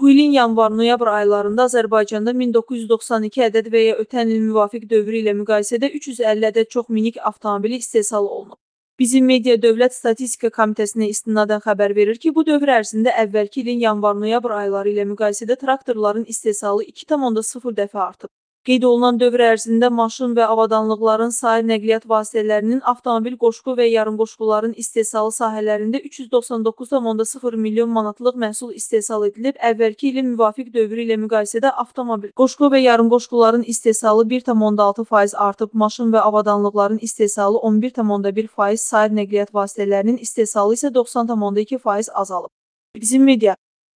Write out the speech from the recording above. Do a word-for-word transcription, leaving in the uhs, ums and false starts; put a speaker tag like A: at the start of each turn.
A: Bu ilin yanvar-noyabr aylarında Azərbaycanda min doqquz yüz doxsan iki ədəd və ya ötən il müvafiq dövrü ilə müqayisədə üç yüz əlli ədəd çox minik avtomobili istehsal olunub. Bizim Media Dövlət Statistika Komitəsinə istinadən xəbər verir ki, bu dövr ərzində əvvəlki ilin yanvar-noyabr ayları ilə müqayisədə traktorların istehsalı iki tam onda sıfır dəfə artıb. Qeyd olunan dövr ərzində maşın və avadanlıqların sair nəqliyyat vasitələrinin, avtomobil qoşqu və yarımqoşquların istehsalı sahələrində üç yüz doxsan doqquz tam onda sıfır milyon manatlıq məhsul istehsal edilib, əvvəlki ilin müvafiq dövrü ilə müqayisədə avtomobil, qoşqu və yarımqoşquların istehsalı bir tam onda altı faiz artıb, maşın və avadanlıqların istehsalı on bir tam onda bir faiz, sair nəqliyyat vasitələrinin istehsalı isə doxsan tam onda iki faiz azalıb. Bizim Media